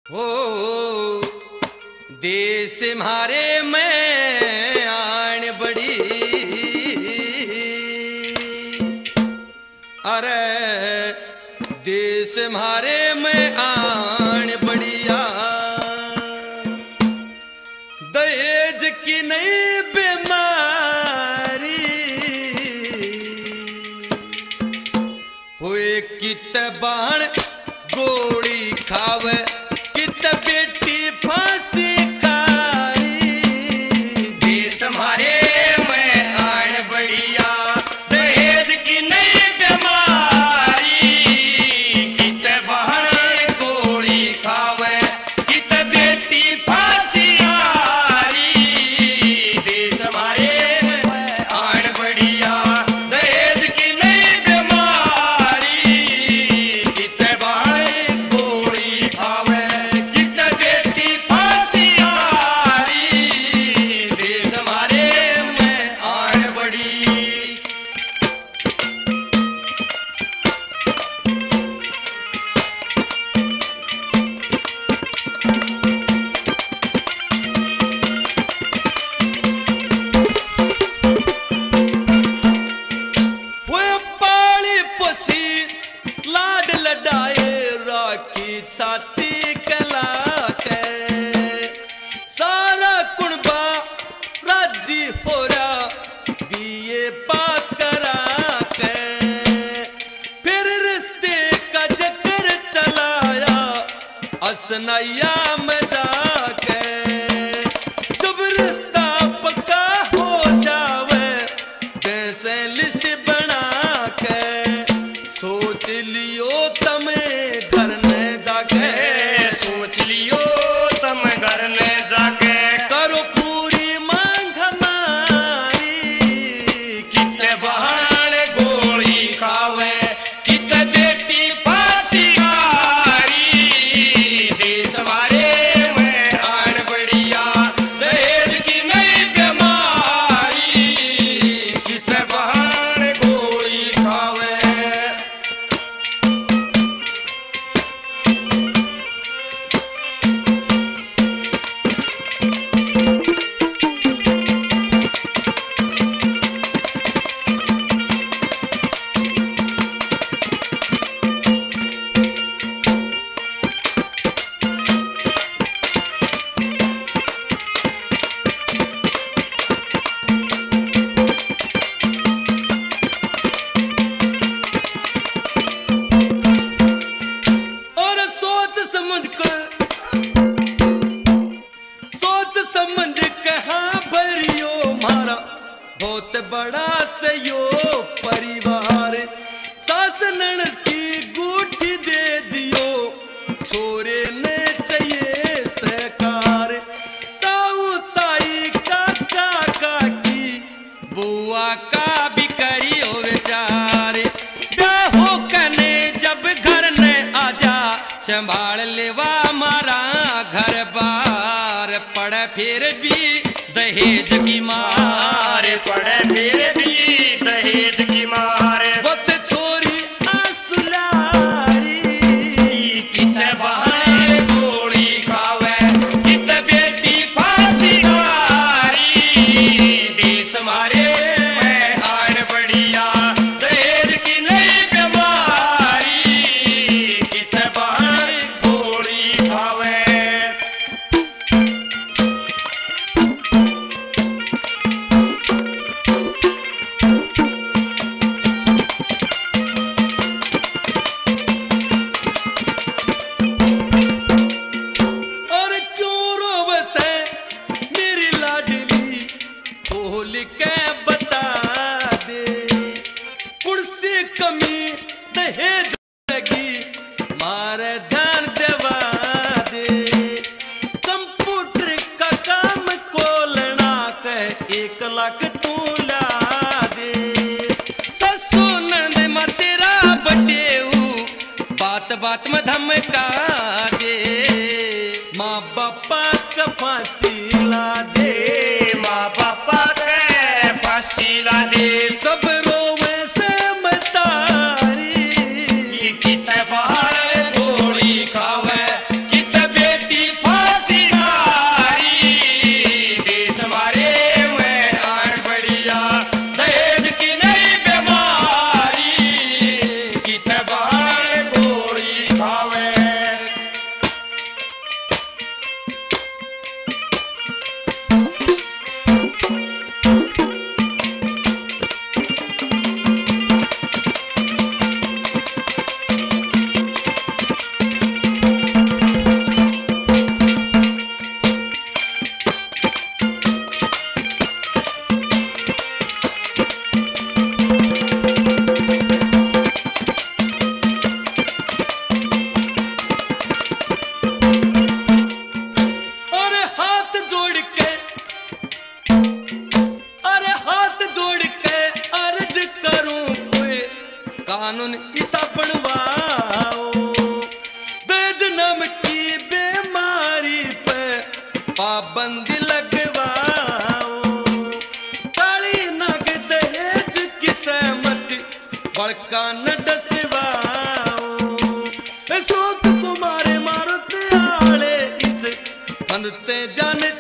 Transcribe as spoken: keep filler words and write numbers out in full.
हो देश मारे में आन बड़ी, अरे देश मारे में आन बढ़िया, दहेज की नई बीमारी हुए, कित बाण गोली खावे, कित बेटी फांसी खाई। देश हमारे में आन बढ़िया, दहेज की नई बीमारी, कित बाण गोली खावे, कित बेटी फांसी खाई। देश हमारे में आन बढ़िया, दहेज की नई बीमारी, कित बाण गोली खावे, कित बेटी फांसी खाई। देश हमारे में आन बढ़ी। वो पाली पोसी लाड लडाए, राखी छाती कला के, सारा कुणबा राजी हो रहा बीए पास करा के, फिर रिश्ते का चक्कर चलाया असनैया में जाके। जब रिश्ता पक्का हो जावे, कैसे लिस्ट बना के, सोच लियो तमें घर में जाके, सोच लियो तम घर में जाके, करो पूरी मांग हमारी, कित बहान गोली खावे, कित बेटी फांसी खाई। देश हमारे में आन बढ़िया, दहेज की नई बीमारी, कित बहान गोली खावे। और सोच समझ कर, सोच समझ के हाँ भरियो मारा, बहुत बड़ा से यो परिवार, सास ननद की गुठी दे दियो, छोरे ने चाहिए सहकार, ताऊ ताई काका काकी, बुआ का भी करियो विचार, ब्याह हो कने जब घर ने आजा, संभाल लेवा मारा घर बार, पड़े फिर भी दहेज की मार, पड़े फिर भी दहेज की मार। वत छोरी आंसुलारी, कित बहाने गोली खावे, कित बेटी फांसी खाई। देश हमारे में आन बढ़िया, दहेज की नई बीमारी, कित बहाने गोली खावे। और क्यों रोवसे मेरी लाडली, खोल के बता दे, कुर्सी कमी दहेज लगी, मारे ध्यान देवा दे, कंप्यूटर का काम खोलना कह एक लाख तू ला दे, ससु नंद में तेरा बटेऊ, बात बात में धमका दे, माँ बापा का फांसी ला दे, माँ बापा के फांसी ला दे, सब रोवे से मतारी, कित बहार गोली खावे, कित बेटी पाबंदी लगवाओ, काली नग दहेज की सहमति बड़का न डसवाओ। सूत कुमार मारुत आले इस बंदते जाने